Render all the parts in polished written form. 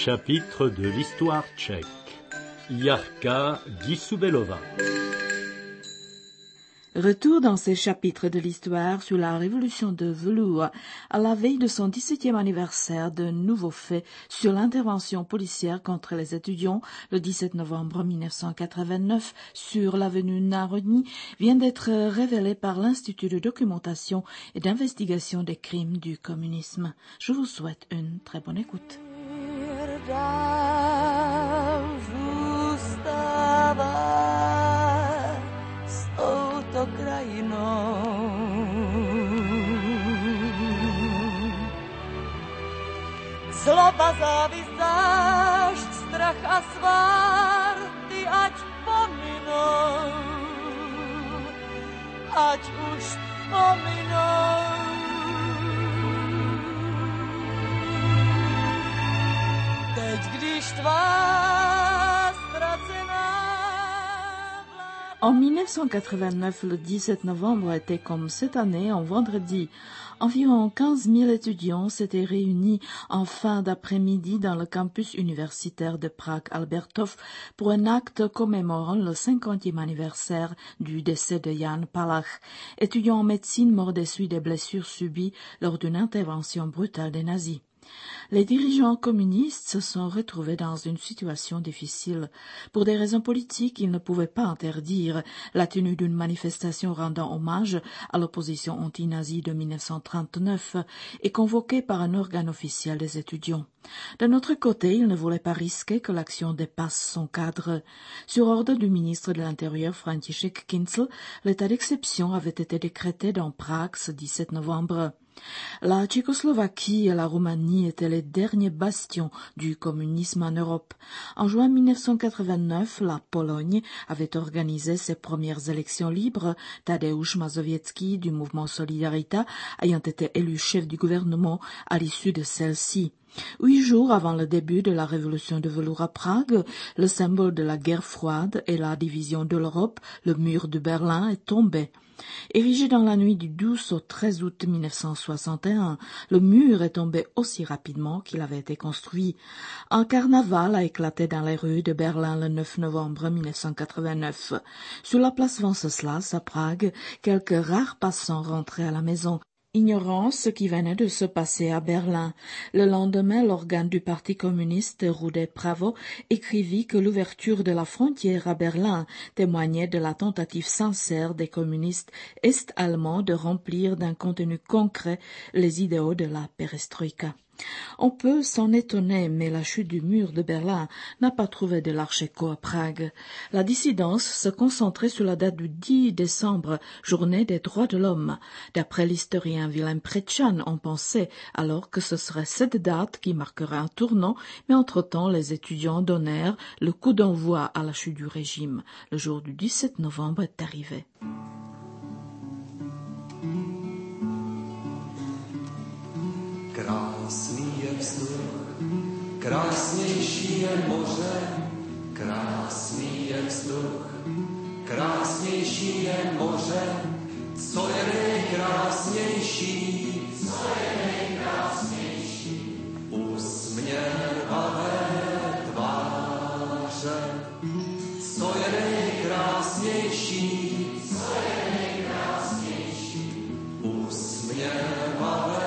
chapitre de l'histoire tchèque. Jarka Gisubelova. Retour dans ces chapitres de l'histoire sur la révolution de velours à la veille de son 17e anniversaire. De nouveaux faits sur l'intervention policière contre les étudiants le 17 novembre 1989 sur l'avenue Narodni vient d'être révélé par l'Institut de documentation et d'investigation des crimes du communisme. Je vous souhaite une très bonne écoute. Zloba, závist, zášť, strach a svár, ty ať pominou, ať už pominou. Teď, když tvá ztracená... En 1989, le 17 novembre était comme cette année, en vendredi. Environ 15 000 étudiants s'étaient réunis en fin d'après-midi dans le campus universitaire de Prague-Albertov pour un acte commémorant le 50e anniversaire du décès de Jan Palach, étudiant en médecine mort des suites des blessures subies lors d'une intervention brutale des nazis. Les dirigeants communistes se sont retrouvés dans une situation difficile. Pour des raisons politiques, ils ne pouvaient pas interdire la tenue d'une manifestation rendant hommage à l'opposition anti-nazie de 1939 et convoquée par un organe officiel des étudiants. D'un autre côté, ils ne voulaient pas risquer que l'action dépasse son cadre. Sur ordre du ministre de l'Intérieur František Kincl, l'état d'exception avait été décrété dans Prague ce 17 novembre. La Tchécoslovaquie et la Roumanie étaient les derniers bastions du communisme en Europe. En juin 1989, la Pologne avait organisé ses premières élections libres, Tadeusz Mazowiecki du mouvement Solidarita ayant été élu chef du gouvernement à l'issue de celle-ci. 8 jours avant le début de la révolution de velours à Prague, le symbole de la guerre froide et la division de l'Europe, le mur de Berlin, est tombé. Érigé dans la nuit du 12 au 13 août 1961, le mur est tombé aussi rapidement qu'il avait été construit. Un carnaval a éclaté dans les rues de Berlin le 9 novembre 1989. Sur la place Wenceslas à Prague, quelques rares passants rentraient à la maison, ignorant ce qui venait de se passer à Berlin. Le lendemain, l'organe du Parti communiste, Rude Pravo, écrivit que l'ouverture de la frontière à Berlin témoignait de la tentative sincère des communistes est-allemands de remplir d'un contenu concret les idéaux de la perestroïka. On peut s'en étonner, mais la chute du mur de Berlin n'a pas trouvé de large écho à Prague. La dissidence se concentrait sur la date du 10 décembre, journée des droits de l'homme. D'après l'historien Vilém Pretčan, on pensait alors que ce serait cette date qui marquerait un tournant, mais entre-temps, les étudiants donnèrent le coup d'envoi à la chute du régime. Le jour du 17 novembre est arrivé. Krásný je vzduch, krásnější je moře, krásný je vzduch, krásnější je moře, co je nejkrásnější, co je nejkrásnější, usměvavé tváře, co je nejkrásnější, co je nejkrásnější, usměvavé.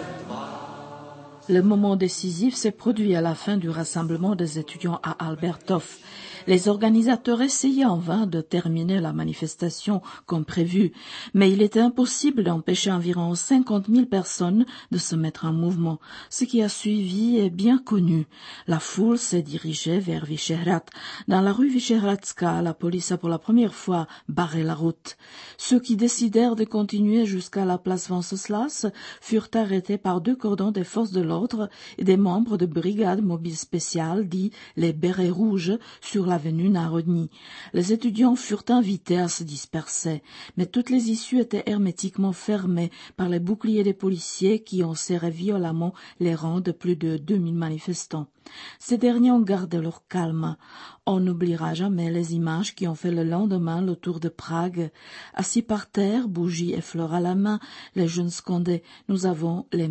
Le moment décisif s'est produit à la fin du rassemblement des étudiants à Albertov. Les organisateurs essayaient en vain de terminer la manifestation comme prévu, mais il était impossible d'empêcher environ 50 000 personnes de se mettre en mouvement. Ce qui a suivi est bien connu. La foule s'est dirigée vers Vyšehrad. Dans la rue Vyšehradska, la police a pour la première fois barré la route. Ceux qui décidèrent de continuer jusqu'à la place Wenceslas furent arrêtés par 2 cordons des forces de l'ordre et des membres de brigades mobiles spéciales, dits les bérets rouges, sur l'avenue Narodni. Les étudiants furent invités à se disperser, mais toutes les issues étaient hermétiquement fermées par les boucliers des policiers qui ont serré violemment les rangs de plus de 2000 manifestants. Ces derniers ont gardé leur calme. On n'oubliera jamais les images qui ont fait le lendemain le tour de Prague. Assis par terre, bougies et fleurs à la main, les jeunes scandaient « Nous avons les mains nues ».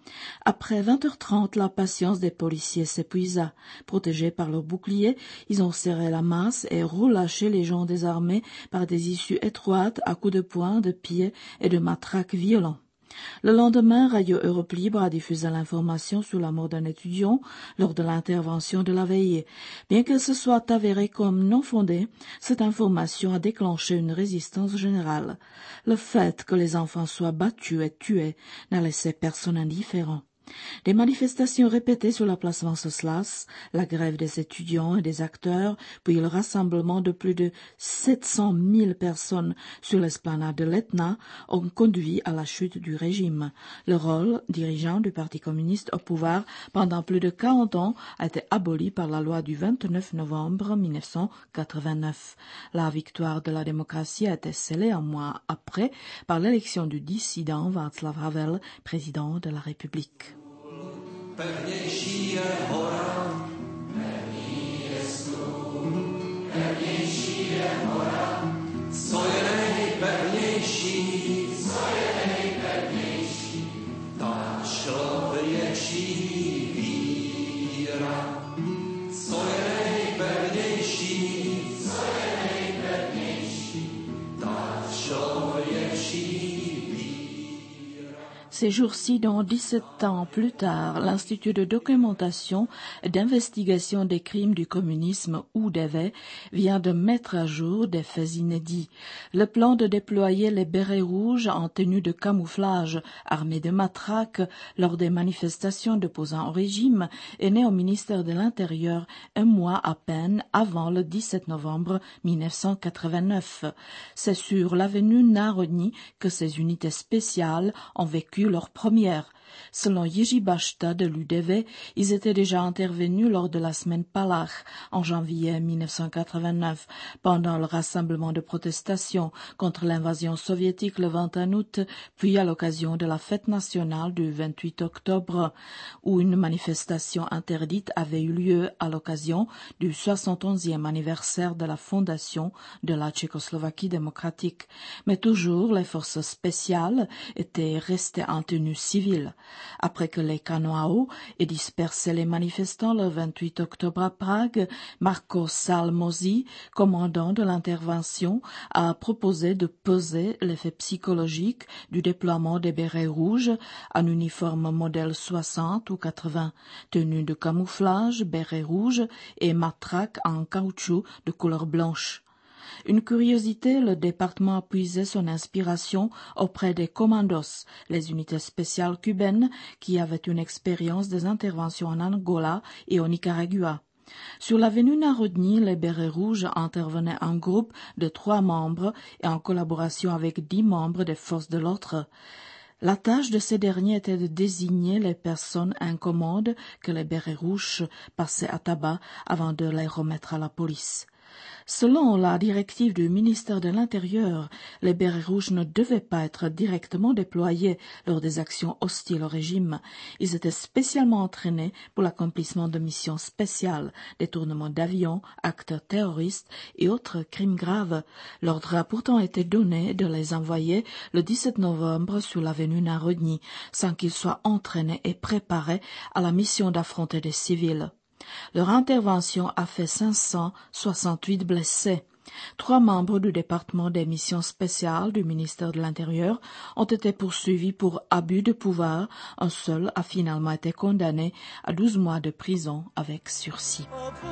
Après 20h30, la patience des policiers s'épuisa. Protégés par leurs boucliers, ils ont serré la masse et relâché les gens désarmés par des issues étroites à coups de poing, de pieds et de matraques violents. Le lendemain, Radio Europe Libre a diffusé l'information sur la mort d'un étudiant lors de l'intervention de la veille. Bien qu'elle se soit avérée comme non fondée, cette information a déclenché une résistance générale. Le fait que les enfants soient battus et tués n'a laissé personne indifférent. Des manifestations répétées sur la place Wenceslas, la grève des étudiants et des acteurs, puis le rassemblement de plus de 700 000 personnes sur l'esplanade de l'Etna ont conduit à la chute du régime. Le rôle dirigeant du Parti communiste au pouvoir pendant plus de 40 ans a été aboli par la loi du 29 novembre 1989. La victoire de la démocratie a été scellée un mois après par l'élection du dissident Václav Havel, président de la République. Pevnější je hora, pevný je stůl, pevnější je hora, co je nejpevnější, ta člověčí víra, co je nejpevnější, ta člověčí. Ces jours-ci, dont 17 ans plus tard, l'Institut de documentation et d'investigation des crimes du communisme, UDV, vient de mettre à jour des faits inédits. Le plan de déployer les bérets rouges en tenue de camouflage armés de matraques lors des manifestations d'opposants au régime est né au ministère de l'Intérieur un mois à peine avant le 17 novembre 1989. C'est sur l'avenue Národní que ces unités spéciales ont vécu leur première. Selon Jiří Bašta de l'UDV, ils étaient déjà intervenus lors de la semaine Palach en janvier 1989, pendant le rassemblement de protestation contre l'invasion soviétique le 21 août, puis à l'occasion de la fête nationale du 28 octobre, où une manifestation interdite avait eu lieu à l'occasion du 71e anniversaire de la fondation de la Tchécoslovaquie démocratique. Mais toujours, les forces spéciales étaient restées en tenue civile. Après que les canons à eau aient dispersé les manifestants le 28 octobre à Prague, Marko Salmosi, commandant de l'intervention, a proposé de peser l'effet psychologique du déploiement des bérets rouges en uniforme modèle 60 ou 80, tenue de camouflage, bérets rouges et matraques en caoutchouc de couleur blanche. Une curiosité, le département a puisé son inspiration auprès des commandos, les unités spéciales cubaines qui avaient une expérience des interventions en Angola et au Nicaragua. Sur l'avenue Národní, les bérets rouges intervenaient en groupe de 3 membres et en collaboration avec 10 membres des forces de l'ordre. La tâche de ces derniers était de désigner les personnes incommodes que les bérets rouges passaient à tabac avant de les remettre à la police. Selon la directive du ministère de l'Intérieur, les bérets rouges ne devaient pas être directement déployés lors des actions hostiles au régime. Ils étaient spécialement entraînés pour l'accomplissement de missions spéciales, détournement d'avions, actes terroristes et autres crimes graves. L'ordre a pourtant été donné de les envoyer le 17 novembre sur l'avenue Národní, sans qu'ils soient entraînés et préparés à la mission d'affronter des civils. Leur intervention a fait 568 blessés. 3 membres du département des missions spéciales du ministère de l'Intérieur ont été poursuivis pour abus de pouvoir. Un seul a finalement été condamné à 12 mois de prison avec sursis.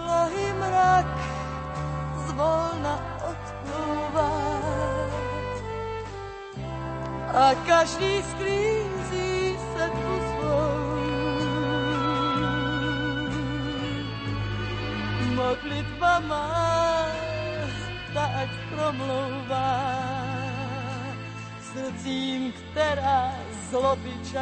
Modlitba má, ta ať promlouvá srdcím, která zloby